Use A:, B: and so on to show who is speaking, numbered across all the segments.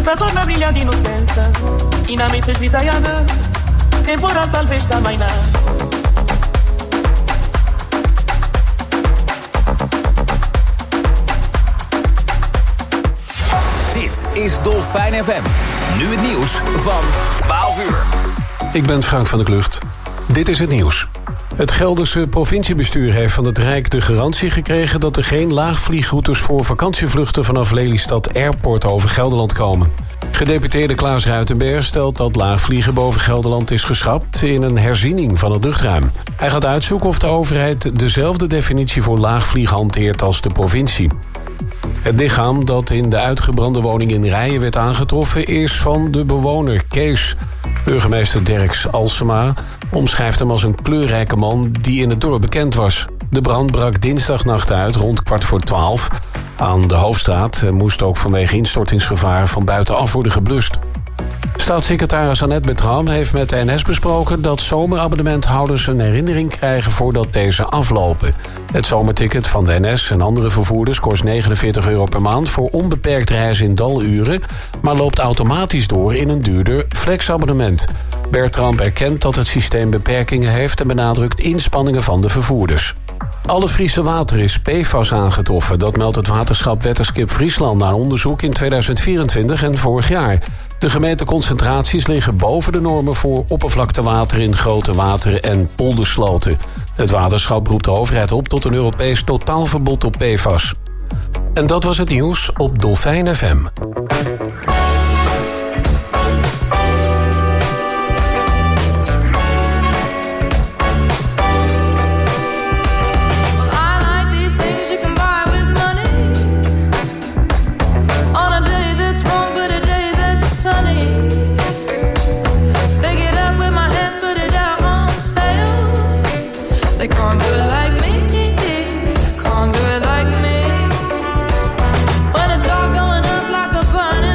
A: Tanta torna brilha di innocenza, in amici italiana, temporal talvez da mai na.
B: Dit is Dolfijn FM. Nu het nieuws van 12 uur.
C: Ik ben Frank van der Klucht. Dit is het nieuws. Het Gelderse provinciebestuur heeft van het Rijk de garantie gekregen dat er geen laagvliegroutes voor vakantievluchten vanaf Lelystad Airport over Gelderland komen. Gedeputeerde Klaas Ruitenberg stelt dat laagvliegen boven Gelderland is geschrapt in een herziening van het luchtruim. Hij gaat uitzoeken of de overheid dezelfde definitie voor laagvliegen hanteert als de provincie. Het lichaam dat in de uitgebrande woning in Rijen werd aangetroffen is van de bewoner Kees. Burgemeester Derks Alsema omschrijft hem als een kleurrijke man die in het dorp bekend was. De brand brak dinsdagnacht uit rond 11:15 aan de Hoofdstraat en moest ook vanwege instortingsgevaar van buitenaf worden geblust. Staatssecretaris Annette Bertram heeft met de NS besproken dat zomerabonnementhouders een herinnering krijgen voordat deze aflopen. Het zomerticket van de NS en andere vervoerders kost €49 per maand voor onbeperkt reizen in daluren, maar loopt automatisch door in een duurder flexabonnement. Bertram erkent dat het systeem beperkingen heeft en benadrukt inspanningen van de vervoerders. Alle Friese water is PFAS aangetroffen. Dat meldt het waterschap Wetterskip Friesland na onderzoek in 2024 en vorig jaar. De gemeten concentraties liggen boven de normen voor oppervlaktewater in grote wateren en poldersloten. Het waterschap roept de overheid op tot een Europees totaalverbod op PFAS. En dat was het nieuws op Dolfijn FM.
D: When it's all going up like a burning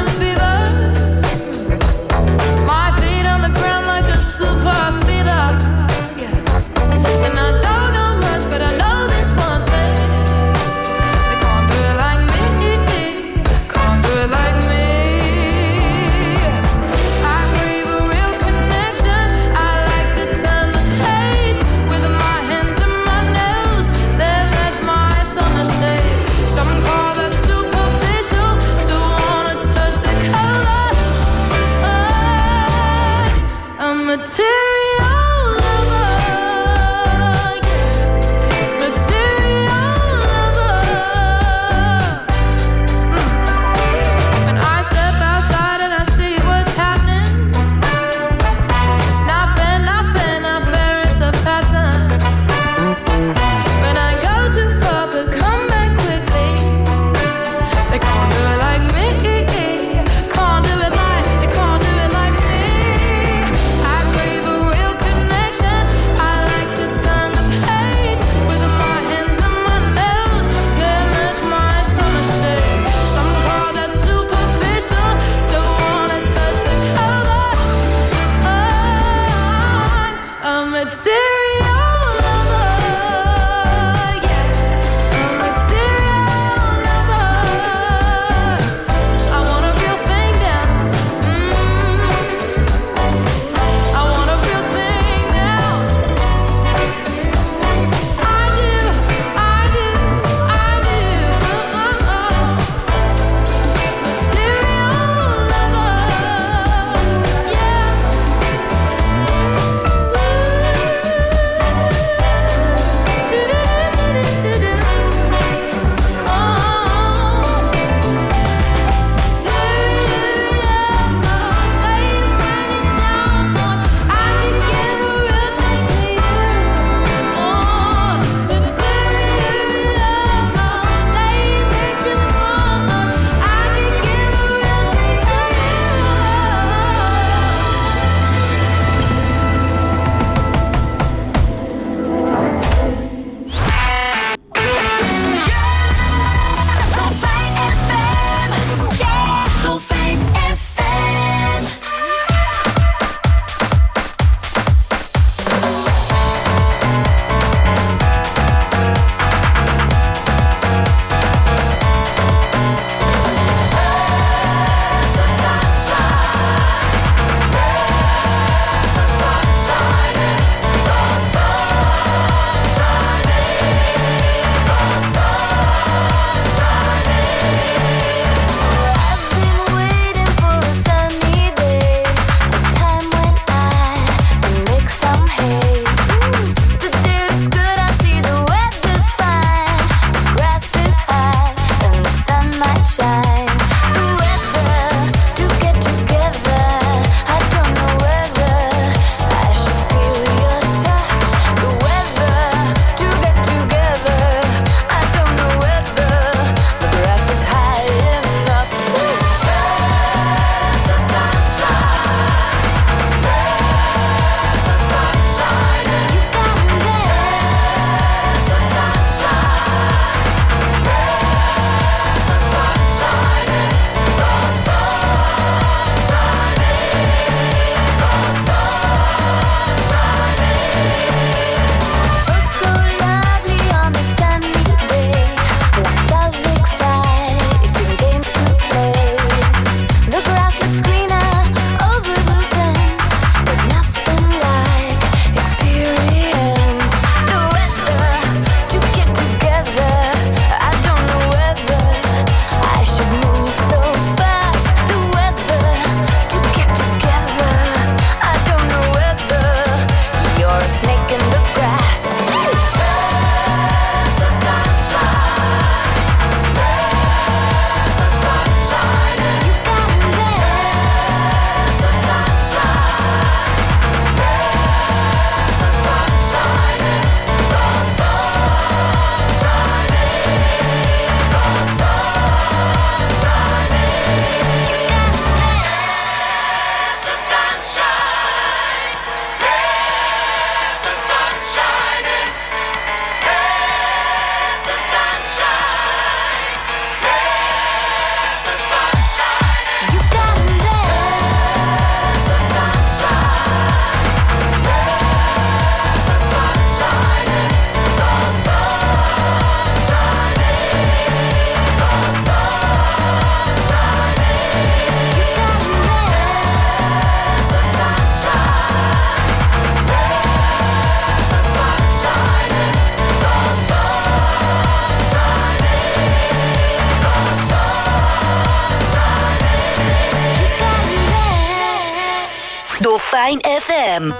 D: Dolfijn FM.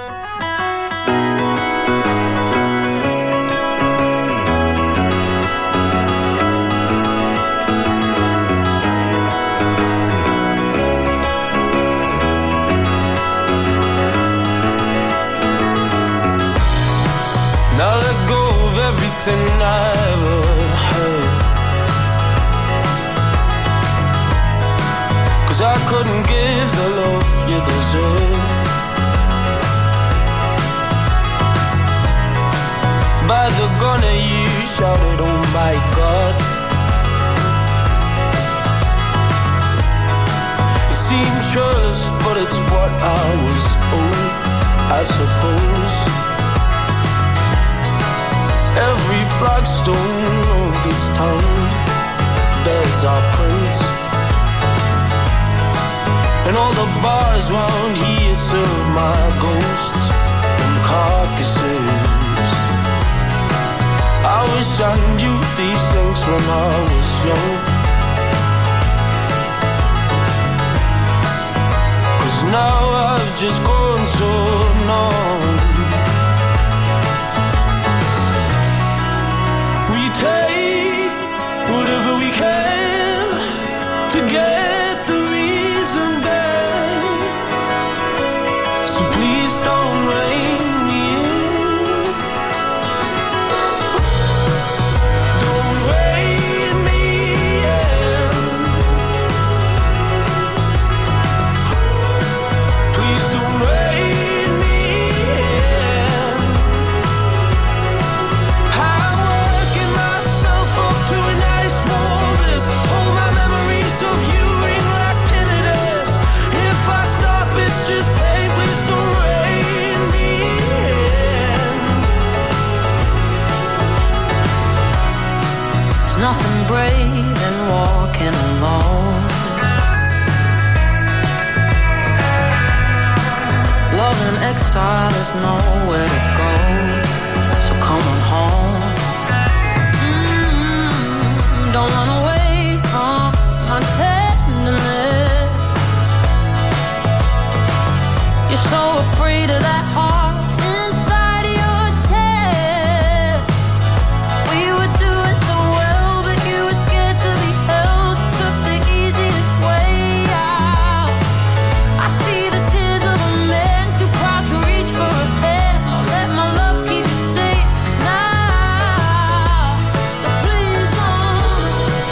A: Now let go of everything I ever heard, 'cause I couldn't give the love you deserve. By the gunner you shouted, oh my God. It seemed trust, but it's what I was owed, I suppose. Every flagstone of this town bears our prints, and all the bars round here serve my ghosts and carcasses. I wish I knew these things when I was young, 'cause now I've just grown so numb. Take whatever we can to get the reason back. So please don't rein me in. Don't rein me in. Please don't rein me in. To a nice warmness, all my memories of you ring like tinnitus. If I stop, it's just pain. Please don't rein me in.
E: There's nothing brave in walking alone. Love in exile is nowhere to go, so come on home. Don't run away from my tenderness. You're so afraid of that heart inside your chest. We were doing so well, but you were scared to be held. Took the easiest way out. I see the tears of a man too proud to reach for a hand. I'll let my love keep you safe now. So please don't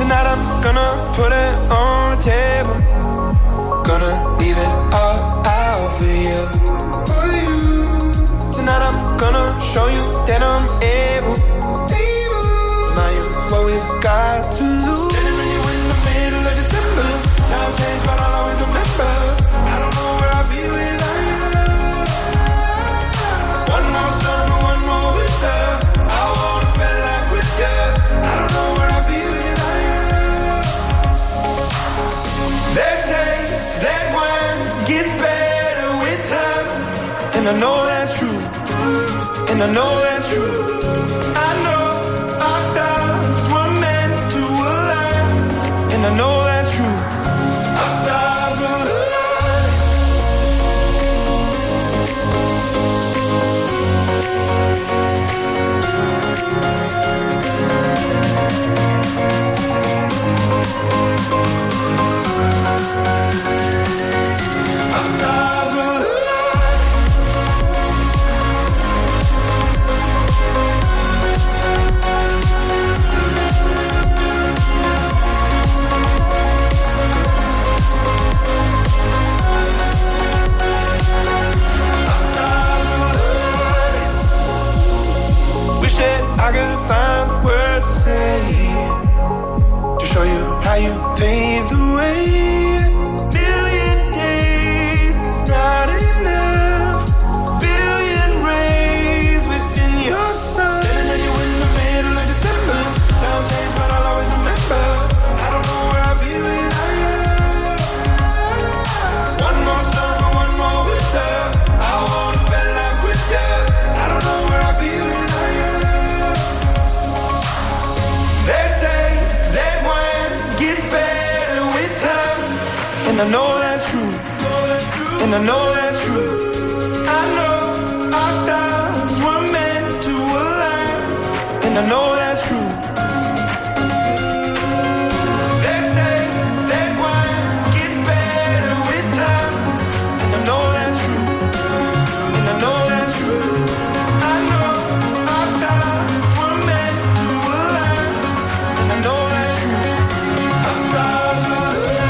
D: Tonight I'm gonna put it on the table. Gonna leave it all out for you. Tonight I'm gonna show you that I'm able. Now you what we've got to lose. Standing on you in the middle of December. Time changed but I'll always remember. I don't know where I'll be without you. One more summer, one more winter. I wanna spend life with you. I don't know where I'll be without you. They say that wine gets better with time, and I know that's true, and I know that's true. I know our stars were meant to align, and I know that's true. Our stars will align. Our stars will align. Wish that I could find the words to say to show you how you paved the way. Million days is not enough. Billion rays within your sun. Standing on you in the middle of December. Time changed, but I'll always remember. I don't know where I'll be without you. One more summer, one more winter. I wanna spend life with you. I don't know where I'll be without you. They say that wine gets better with time, and I know that's true, and I know that's true. I know our stars were meant to align, and I know that's true. They say that wine gets better with time, and I know that's true, and I know that's true. I know our stars were meant to align, and I know that's true. Our stars will align.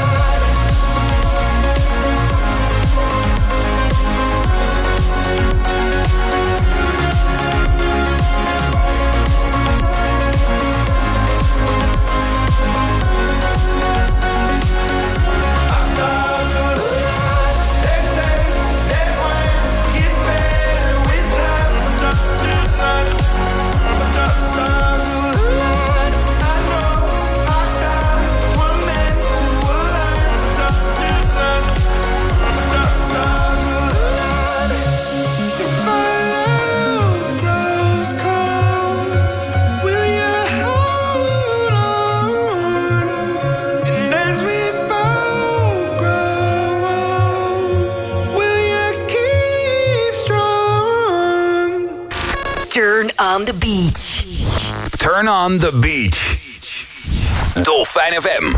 F: Turn on the beach.
B: Turn on the beach. Dolfijn FM.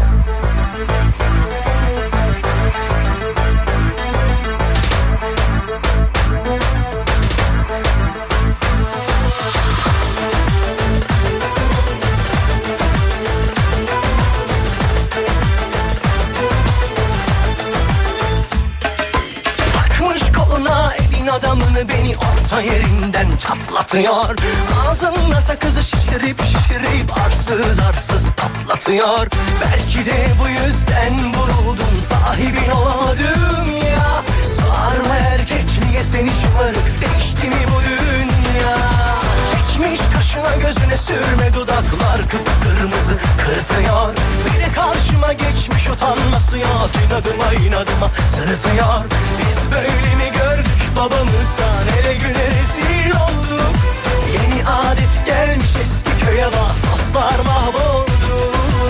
G: Takmış koluna elin adamını, beni orta yerinden çatlatıyor. Ağzında sakızı şişirip arsız arsız patlatıyor. Belki de bu yüzden vuruldum, sahibin olamadım ya. Sağır mı erkek niye seni şımarık, değişti mi bu dünya? Çekmiş kaşına gözüne sürme, dudaklar kıpkırmızı kırıtıyor. Bir de karşıma geçmiş utanması yok, inadıma sırıtıyor. Biz böyle mi gördük babamızdan, ele güne rezil olduk. Yeni adet gelmiş eski köye bak, dostlar mahvoldu.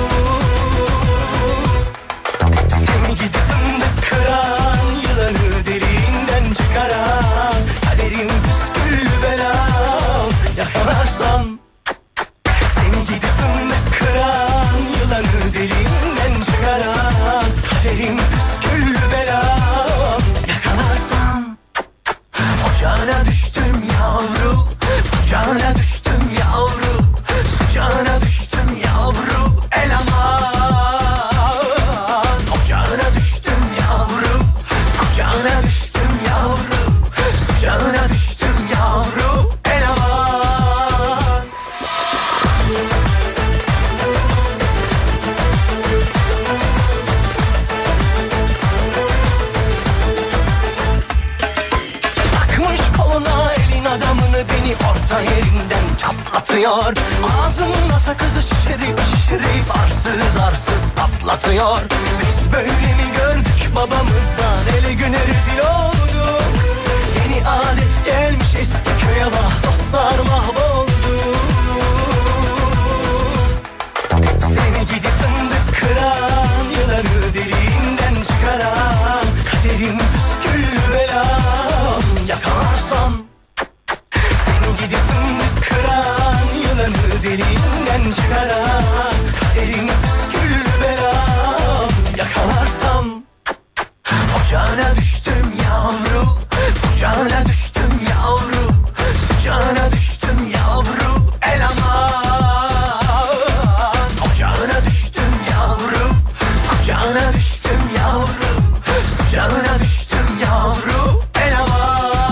G: Seni gidip fındık kıran, yılanı deliğinden çıkaran, kaderim püsküllü belam, yakalarsan. Seni gidip fındık kıran, yılanı deliğinden çıkaran, kaderim püsküllü belam, yakalarsan. Ocağına düştüm yavru, kucağına düştüm yavru, sıcağına düştüm yavru, el aman. patlatıyor. Ağzımda sakızı şişirip şişirip arsız arsız patlatıyor. Biz böyle mi gördük babamızdan, ele güne rezil olduk. Yeni adet gelmiş eski köye, vah dostlar mahvoldu. Seni gidip fındık kıran, yılanı deliğinden çıkaran, kaderim püskül belam yakalarsam. Seni gidip fındık kıran, yılanı deliğinden çıkaran, kaderim püskül belam yakalarsam. Ocağına düştüm yavru, kucağına düştüm yavru, sıcağına düştüm yavru, el aman. Ocağına düştüm yavru, kucağına düştüm yavru, sıcağına düştüm yavru, el aman.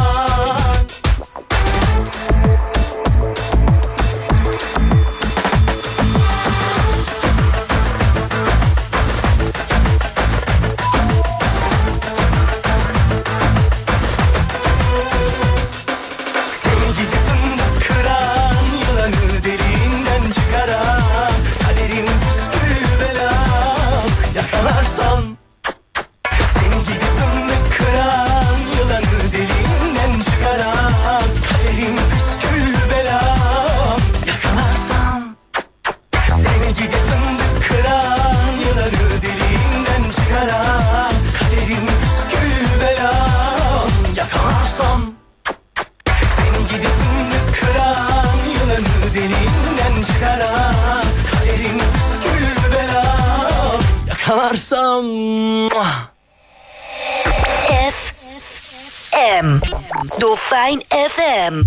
F: FM. Dolfijn FM.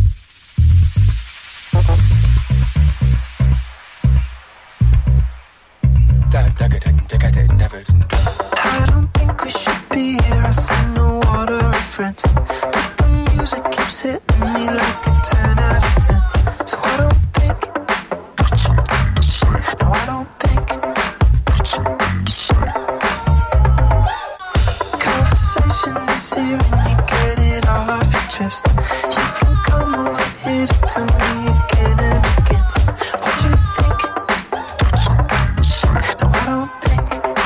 H: I don't think we should be here. I see no water or friends, but the music keeps hitting me like a 10 out of 10. So I don't think. No, I don't think. Conversation is here and you get it all off your chest. You can come over here to tell me again and again what you think. No, I don't think.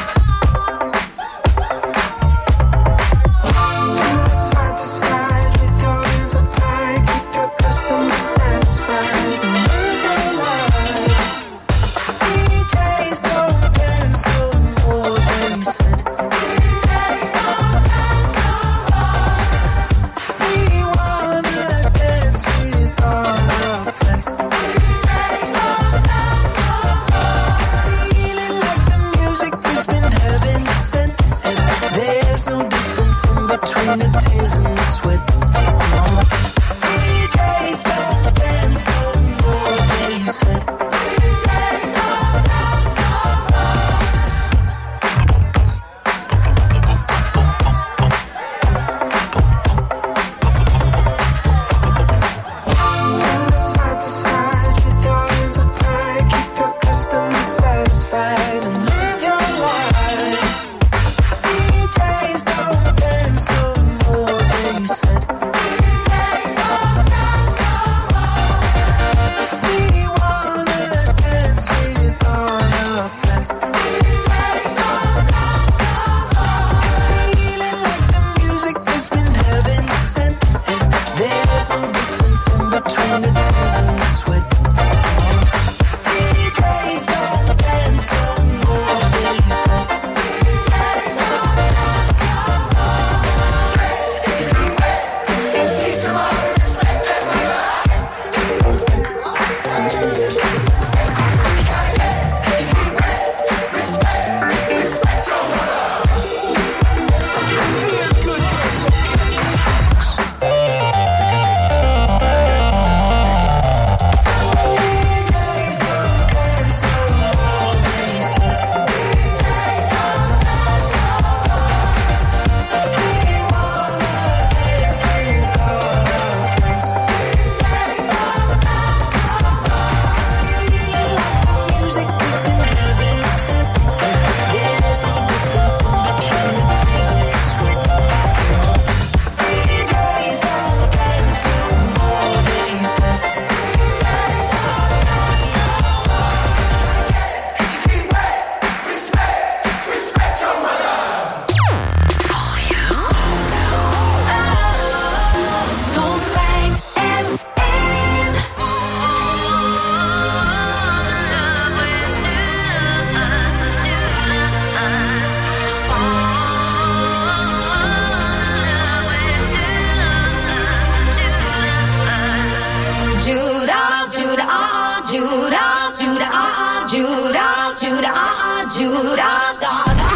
H: You're side to side with your hands up high. Keep your customer satisfied and live your life. DJs don't dance no more than you said. We wanna dance with all our friends. It's feeling like the music has been heaven sent, and there's no difference in between the tears and the sweat. DJs don't dance no more than you said. You're side to side with your hands up high. Keep your customer satisfied and live your life. DJs don't dance no more
E: Judas, Gaga.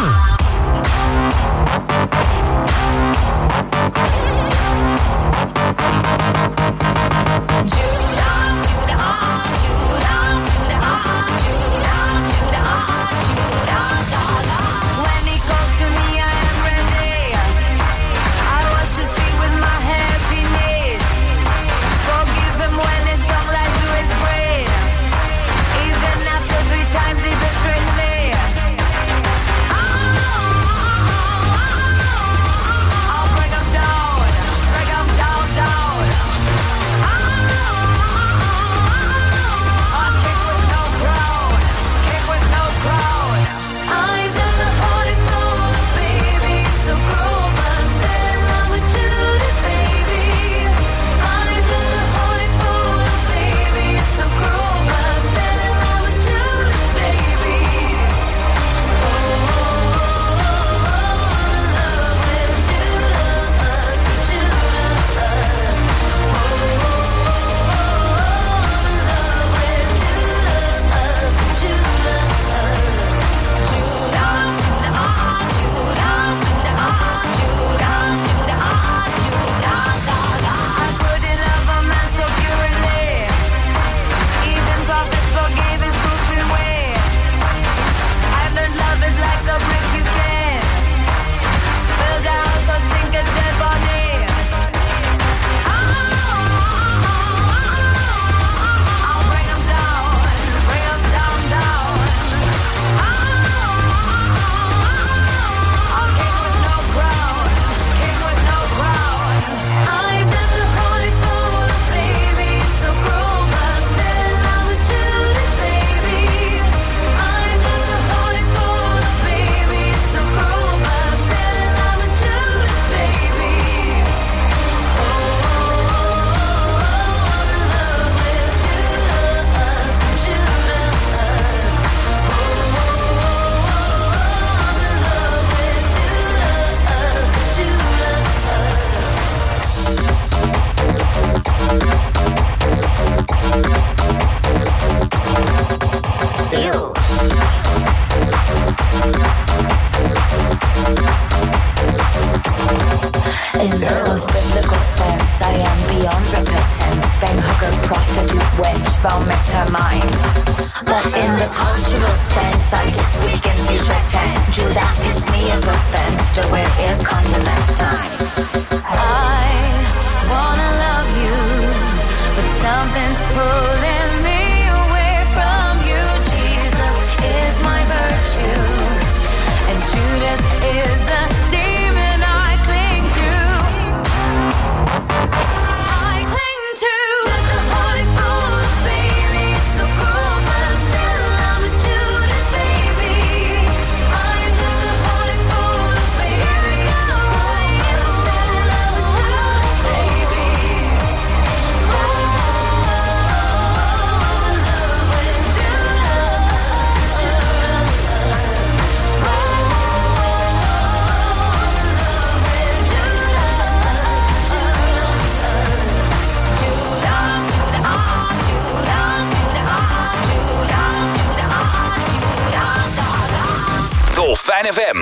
B: Dolfijn FM.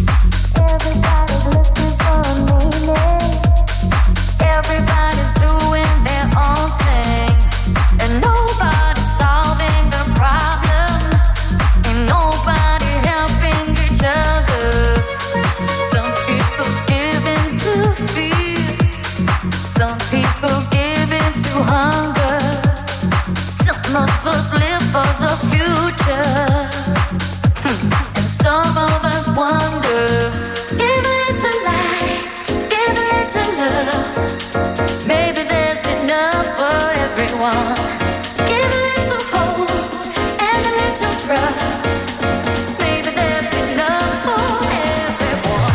E: Everybody's doing their own thing, and nobody's solving the problem, and nobody helping each other. Some people give in to fear, some people give in to hunger. Some of us live for the future, and some of us wonder. Give it to light, give it to love. Maybe there's enough for everyone. Give a little hope and a little trust. Maybe there's enough for everyone.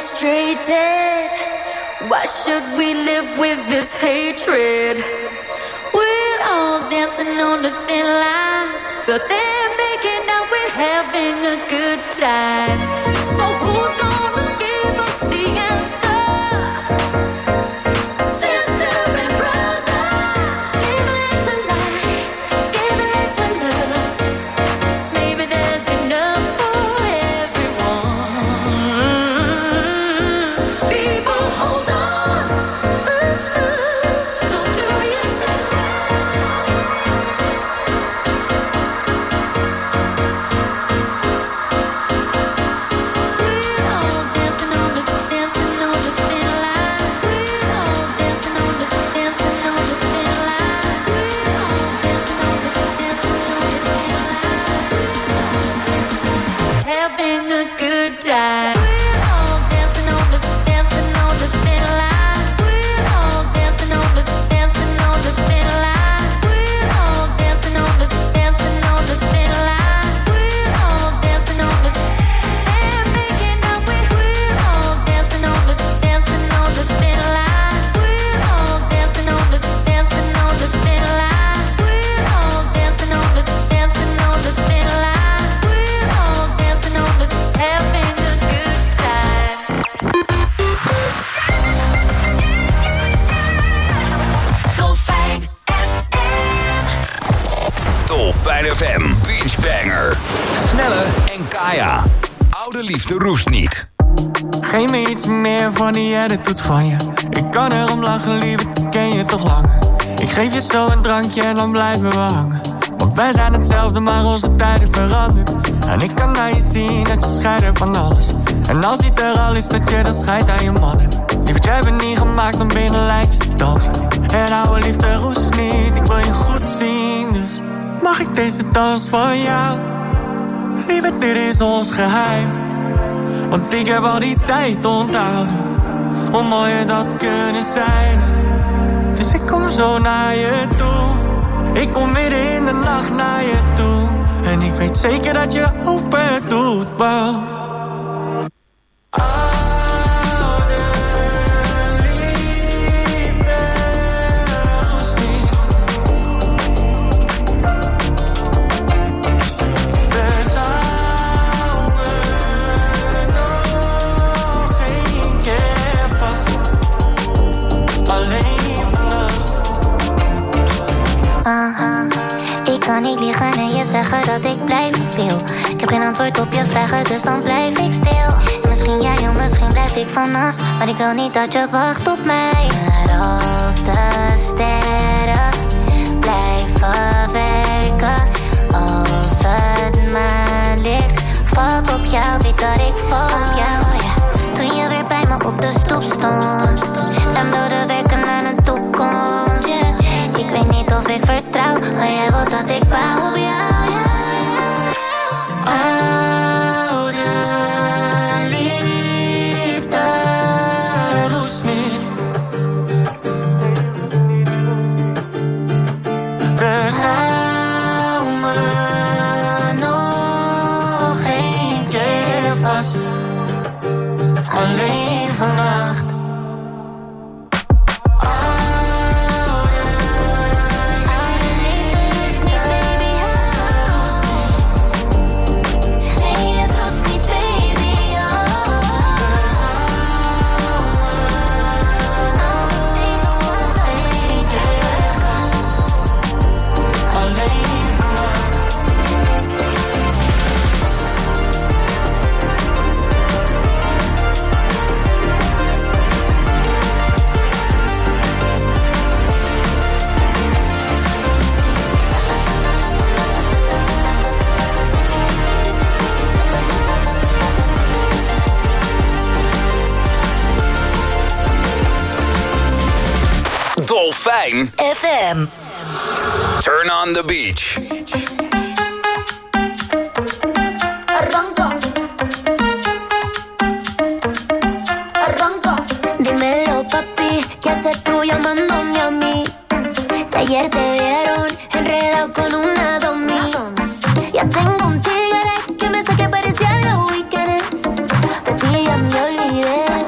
E: frustrated. Why should we live with this hatred? We're all dancing on the thin line, but they're making out we're having a good time. So who's gonna give us the answer? Sister and brother, give it to light, give it to love. Maybe there's enough for everyone. People, hold on. Don't do yourself. We're all dancing on the thin line. We're all dancing on the thin line. We're all dancing on the thin line. Having a good time. We're all dancing on the thin line. We're all dancing on the thin line. We're all dancing on the thin line. We're all dancing on the and making out we're all dancing on the thin line. We're all dancing on the thin line. We're all dancing on the thin line. We're all dancing on the having a good time. Dolfijn FM.
B: Dolfijn FM Beach Banger. Snelle en Kaya. Oude liefde roest niet.
I: Geef me iets meer van die attitude van je. Ik kan erom lachen, lieverd, ik ken je toch langer. Ik geef je zo een drankje en dan blijven we hangen. Want wij zijn hetzelfde, maar onze tijden veranderd. En ik kan naar je zien dat je scheidt hebt van alles. En als niet er al is dat je dan scheidt aan je mannen. Lieverd, jij bent niet gemaakt om binnen lijntjes te dansen. En oude liefde roest niet, ik wil je goed zien. Dus mag ik deze dans van jou? Lieverd, dit is ons geheim. Want ik heb al die tijd onthouden. Hoe mooi je dat kunnen zijn. Dus ik kom zo naar je toe. Ik kom midden in de nacht naar je toe. En ik weet zeker dat je open doet, want oude liefde roest niet. We zouden nog één keer vast. Alleen vannacht.
J: Ik kan niet liegen en je zeggen dat ik blijf veel. Ik heb geen antwoord op je vragen, dus dan blijf ik stil. En misschien jij of misschien blijf ik vannacht. Maar ik wil niet dat je wacht op mij. Maar als de sterren blijven werken, als het maanlicht valt op jou, weet dat ik val op jou. Toen je weer bij me op de stoep stond en wilde werken aan een toekomst. Ik weet niet of ik vertrouw, maar jij wilt dat ik bouw op jou.
I: Oude liefde roest niet. We zouden nog één keer vast. Alleen vannacht.
B: Dolfijn
F: FM.
B: Turn on the beach.
J: Dímelo, papi, ¿qué haces tú llamándome a mí? Si ayer te vieron enredado con una domi. Ya tengo un tigre que me saque parecía los weekends. De ti ya me olvidé.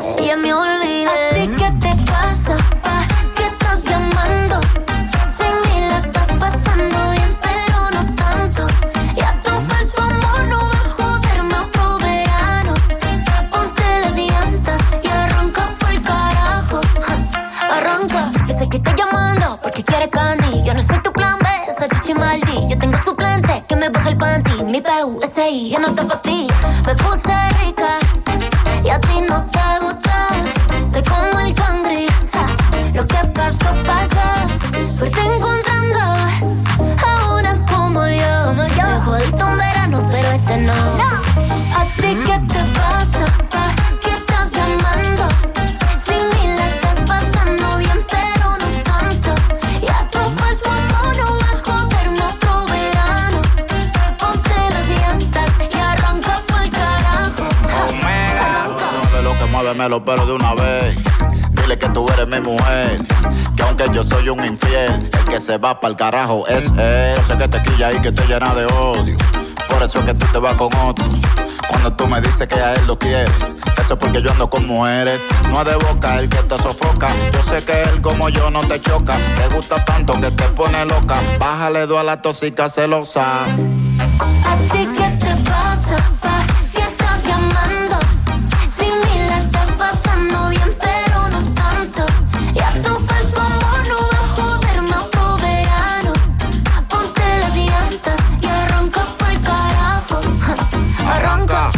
J: PUSI, yo no te pa' ti. Me puse rica y a ti no te gusta. Estoy como el cangri, lo que pasó, pasó. Suerte encontrando a una como yo. Me jodiste un verano, pero este no. ¿A ti qué te pasa? ¿Pa' qué estás llamando? Sin mí la estás pasando bien, pero no tanto. Y a tu falso amor no va a joderme otro verano. Ponte las llantas y arranca pa'l carajo.
K: De lo que muévemelo, pero de una vez. Dile que tú eres mi mujer, que aunque yo soy un infiel, el que se va pa'l carajo es él. Sé que te quilla y que te llena de odio, por eso es que tú te vas con otro. Cuando tú me dices que a él lo quieres, eso es porque yo ando con mujeres. No es de boca el que te sofoca, yo sé que él como yo no te choca. Te gusta tanto que te pone loca, bájale dos a la tóxica celosa.
J: ¿A ti qué te pasa? ¿Pa' qué estás llamando? Sin mí la estás pasando bien, pero no tanto. Y a tu falso amor no va a joderme otro verano. Ponte las llantas y arranca pa'l carajo. Arranca.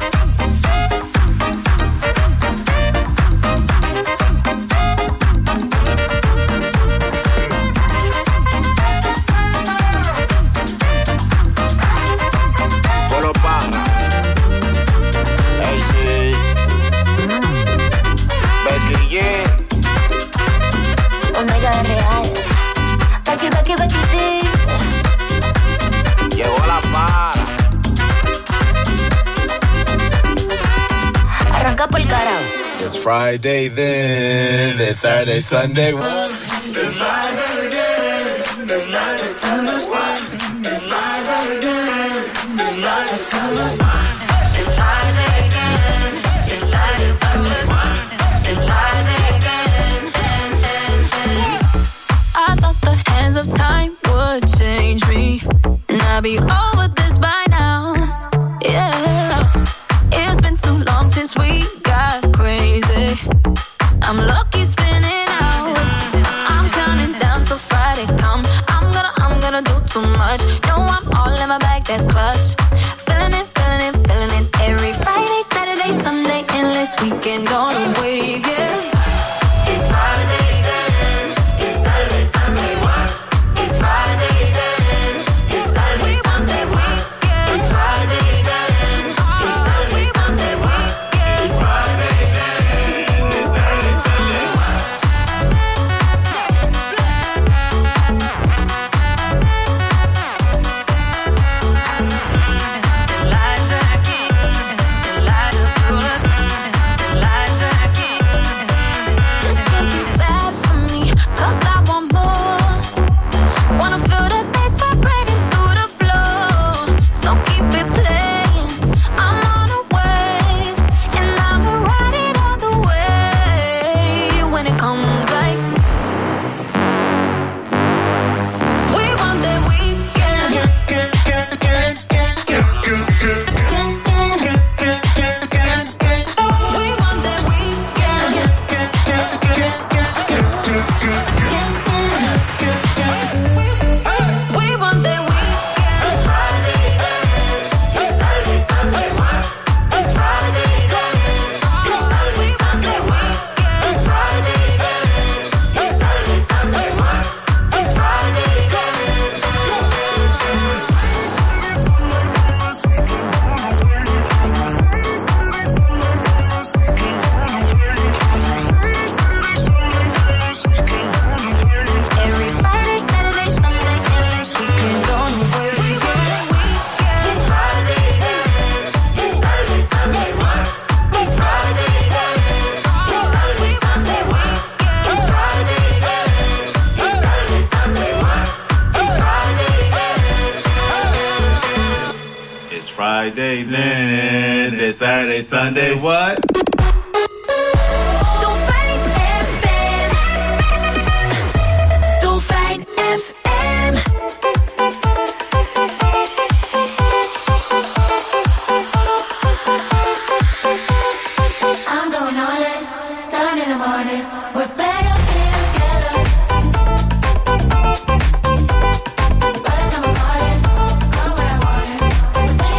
K: Polo Parra, AC, Becky G.
J: Omega de real. Becky G.
K: Llegó la para.
J: Arranca pa'l carajo.
L: It's Friday then, it's Saturday, Sunday.
A: It's Friday again. It's Friday, Sunday. It's Friday again. It's Friday, Sunday. It's Friday again. It's Saturday, Sunday. It's Friday again.
E: I thought the hands of time would change me, and I'd be over this by now. Yeah, it's been too long since we got crazy. I'm lucky spinning out. I'm counting down till Friday come. I'm gonna do too much. No, I'm all in my bag, that's clutch. Feeling it. Every Friday, Saturday, Sunday, endless weekend on a wave, yeah.
A: It's Friday then. It's Saturday, Sunday. It's Friday then. It's Saturday, Sunday. It's Friday then. It's Saturday, Sunday. It's Friday then. It's Saturday, Sunday.
E: This can't be bad for me, 'cause I want more. Wanna feel the bass vibrating through the floor. So keep it playing. I'm on a wave, and I'ma ride it all the way. When it comes like we want that weekend. We want that weekend. We want that weekend.
A: It's Friday then. It's Saturday, Sunday. It's Friday then. It's Saturday, Sunday. It's Friday then. It's Saturday, Sunday. It's Friday then.
E: Every Friday, Saturday, Sunday, endless weekend on the way. We want that weekend.
A: It's Friday then. It's Saturday, Sunday. It's Friday then. It's Saturday, Sunday. It's Friday then. It's Saturday, Sunday. It's Friday then.
L: It's Friday then, it's Saturday, Sunday. What?
E: Dolfijn FM. Dolfijn FM.
J: I'm going all in, sun in the morning. We're better together. By the time I'm calling, call what I wanted.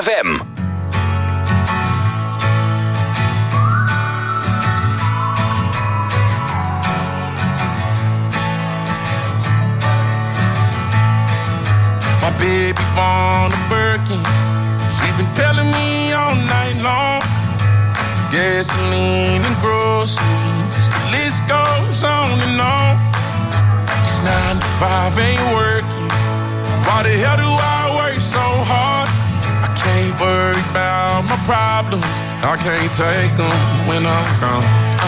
B: FM.
M: My baby born a Birkin. She's been telling me all night long. Gasoline and groceries, the list goes on and on. It's 9 to 5, ain't working. Why the hell do I work so hard? I can't worry about my problems. I can't take them when I'm gone.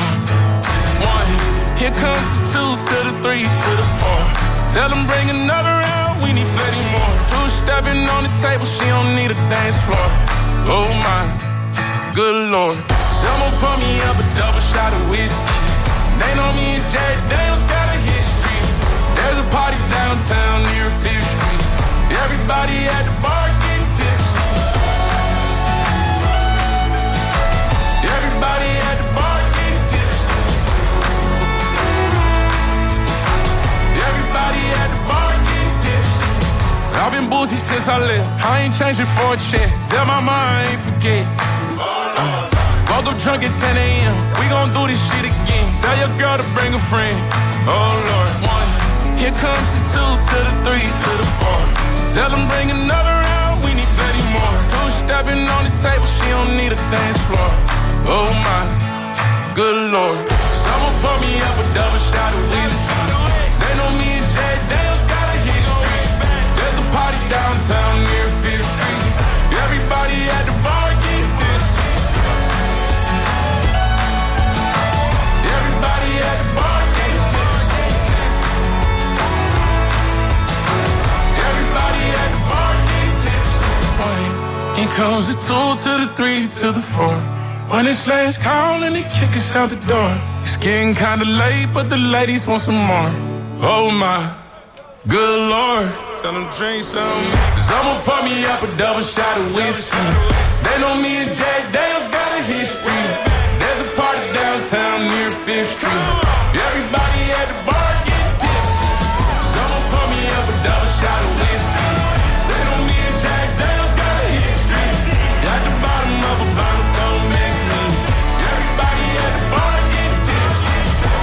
M: 1, here comes the 2 to the 3 to the 4. Tell them bring another round, we need plenty more. 2 stepping on the table, she don't need a dance floor. Oh my, good Lord. Someone pour me up a double shot of whiskey. They know me and Jay Daniels got a history. There's a party downtown near 5th Street. Everybody at the bar getting tipsy. Everybody at the bar getting tipsy. Everybody at the bar getting tipsy. I've been boozy since I left. I ain't changing for a check. Tell my mom I ain't forget. Woke up drunk at 10 a.m. We gon' do this shit again. Tell your girl to bring a friend. Oh Lord. 1, here comes the 2 to the 3 to the 4. Tell them bring another round, we need plenty more. 2 stepping on the table, she don't need a dance floor. Oh my, good Lord. Someone pour me up a double shot of whiskey. They know me and Jay Daniels got a history. There's a party downtown near 5th Street. Everybody at the bar getting tipsy. Everybody at the bar getting tipsy. Everybody at the bar getting tipsy. Here comes the 2 to the 3 to the 4. When it's last call and they kick us out the door. It's getting kinda late, but the ladies want some more. Oh my, good Lord. Tell them drink some. Someone pour me up a double shot of whiskey. They know me and Jay Daniels got a history. There's a party downtown near 5th Street. Everybody at the bar getting tipsy. Someone pour me up a double shot of whiskey. They know me and Jack Daniels got a history. At the bottom of a bottle, don't mix me. Everybody at the bar getting tipsy.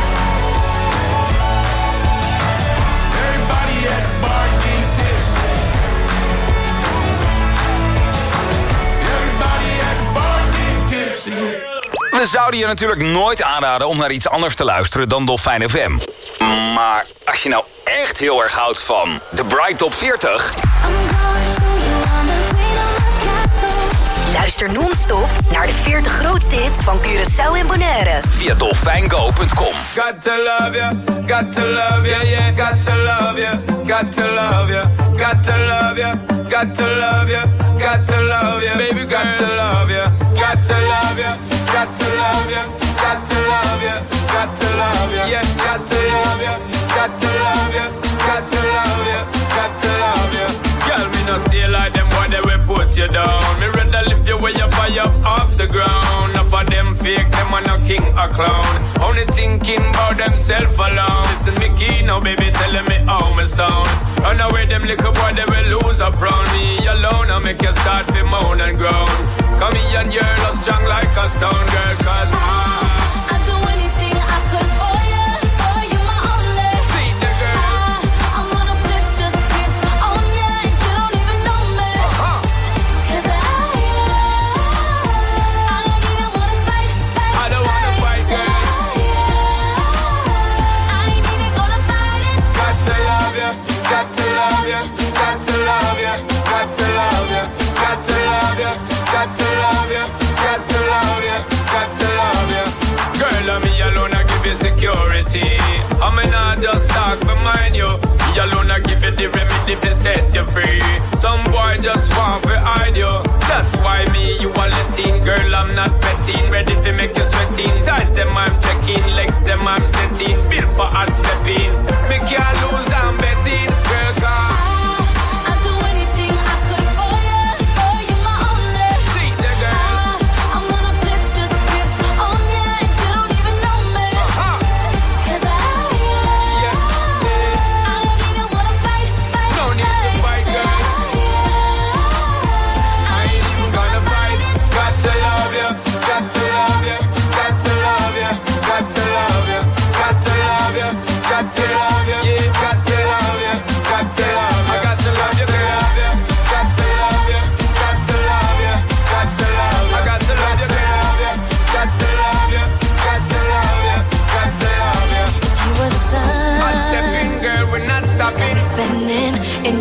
M: Everybody at the bar getting tipsy. Everybody at the bar getting tipsy.
B: We zouden je natuurlijk nooit aanraden om naar iets anders te luisteren dan Dolfijn FM. Maar als je nou echt heel erg houdt van de Bright Top 40...
F: Luister non-stop naar de 40 grootste hits van Curaçao en Bonaire.
B: Via dolfijngo.com.
N: Got to love you, got to love you, yeah. Got to love you, got to love you, got to love you, got to love you, got to love you, baby, got to love you, got to love you, got to love you, got to love you, got to love you, yeah. Got to love you, got to love you, got to love you, got to love you. Girl, me no stay like them boy, they will put you down. Me rather lift you way up high up off the ground. Enough of them fake, them are no king or clown. Only thinking about themself alone. Listen me key now, baby, telling me how me sound. Run away them little boy, they will lose up round me alone. I make you start to moan and groan. Come here and you're love strong like a stone girl. Cause
E: I'd do anything I could for you. For you my only.
N: See the girl.
E: I'm gonna flip the script on you and you don't even know me. Cause I don't even wanna fight.
N: I don't wanna fight, girl.
E: I ain't even gonna fight it.
N: Got to love you, got to love you, got to love you, got to love you, got to love you, got to love you, got to love you, got to love you. Girl, I'm me alone, I give you security. I'm not just talk for mine, you. Me alone, I give you the remedy to set you free. Some boy just want to hide you. That's why me, you are letting. Girl, I'm not petting. Ready to make you sweating. Ties them, I'm checking. Legs them, I'm setting. Built for hard stepping. Me can't lose, I'm betting. Girl, come.
E: I'd do anything I could for you. For you my only.
N: See the girl.
E: I'm gonna flip the script on you and you don't even know me. Cause I don't even wanna fight.
N: No need to fight, girl.
E: I ain't even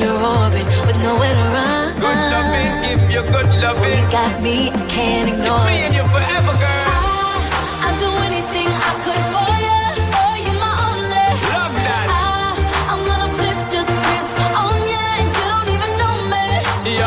E: your orbit with nowhere to run.
N: Good loving, give you good loving.
E: You got me, I can't ignore.
N: It's me and you forever, girl.
E: I'd do anything I could for you. Oh, you're my only.
N: Love that.
E: I'm gonna flip the script on you, and you don't even know me.
N: Yo.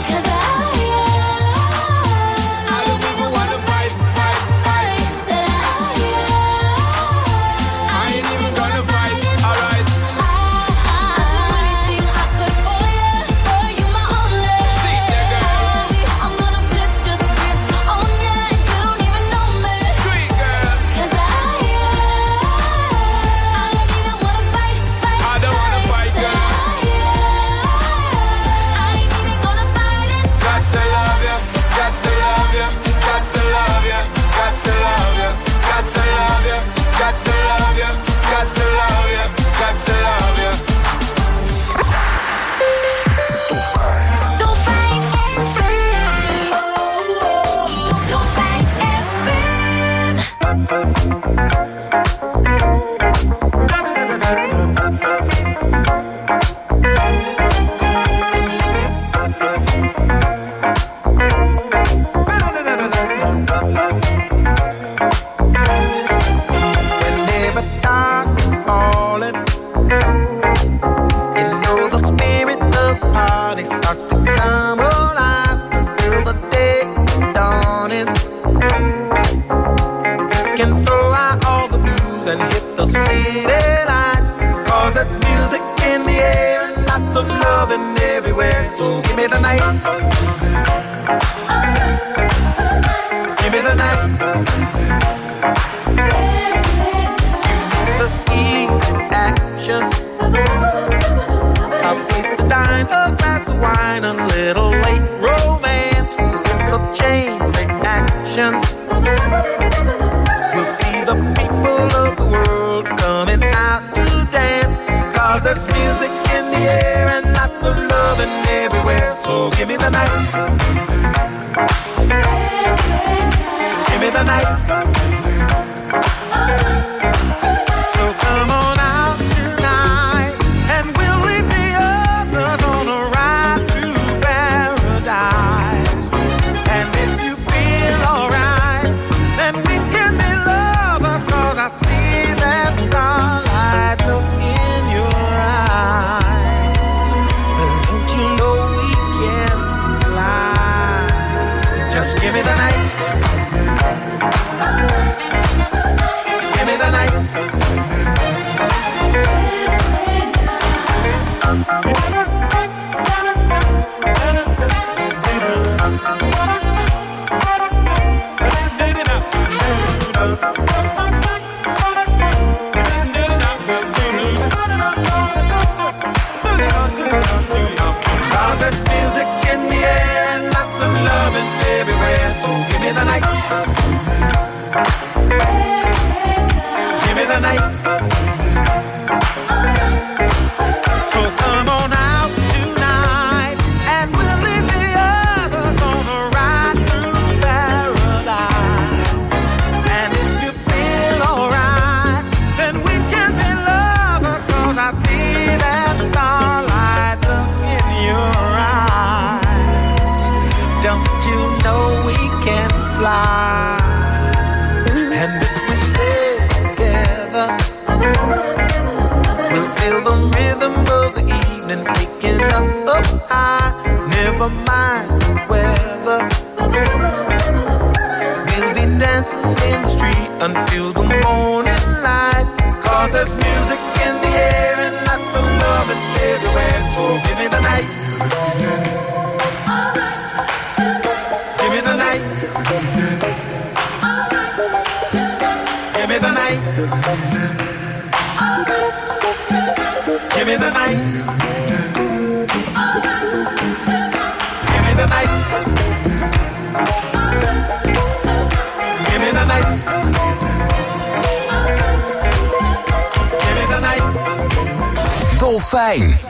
B: Dolfijn.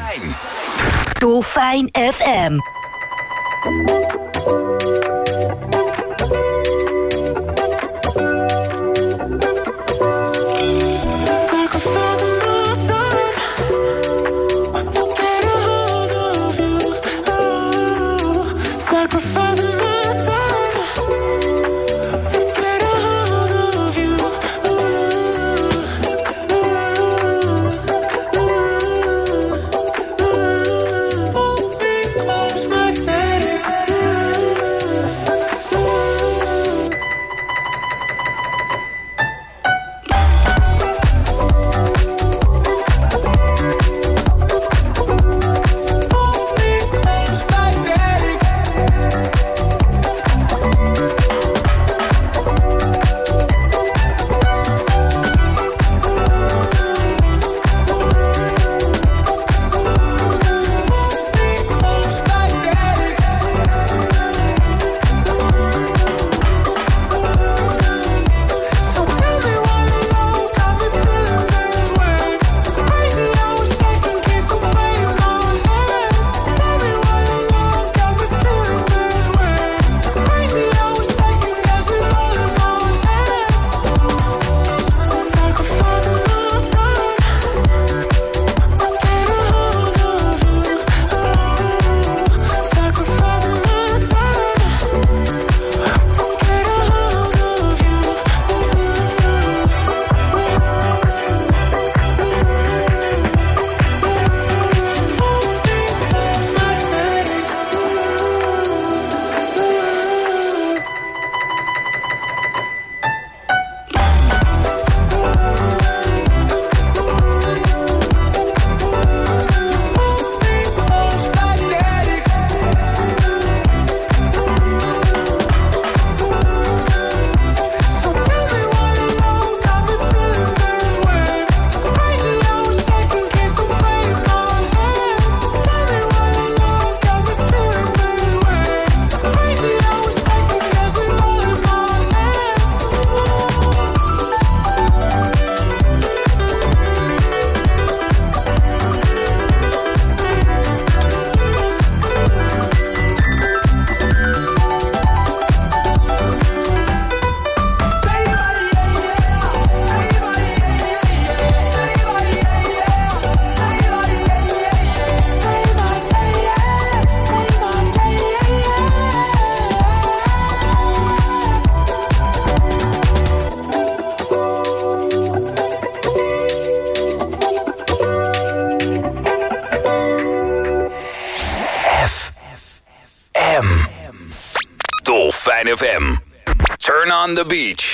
F: Dolfijn FM.
M: Sacrificing my time to get a hold
B: on the Beach.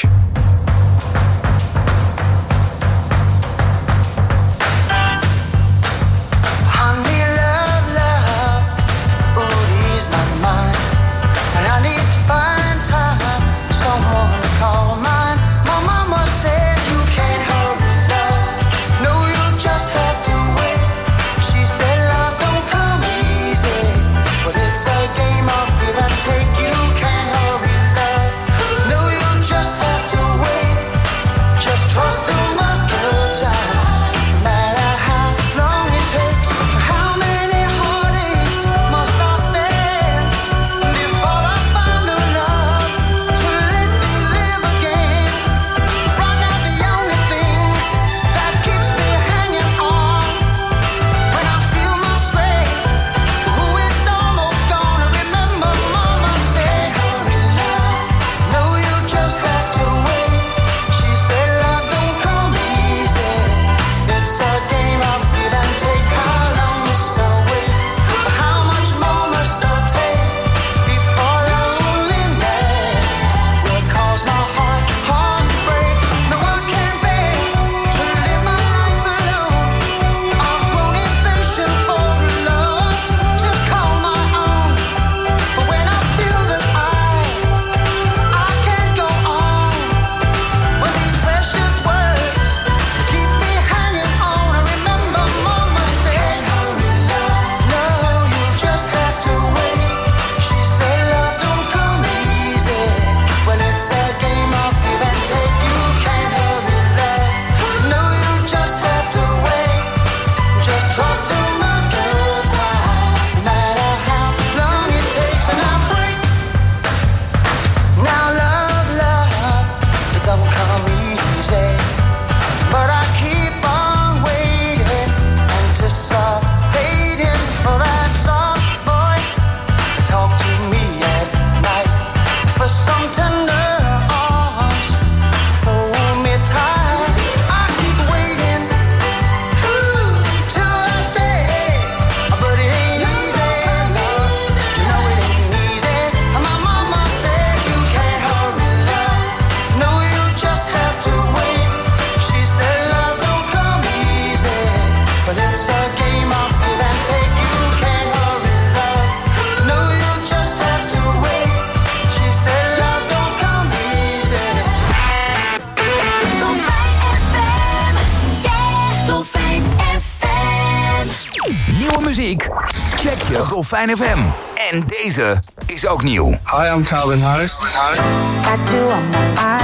B: Check je Dolfijn FM. En deze is ook nieuw.
O: Hi, I'm Calvin Harris.
P: Got you on my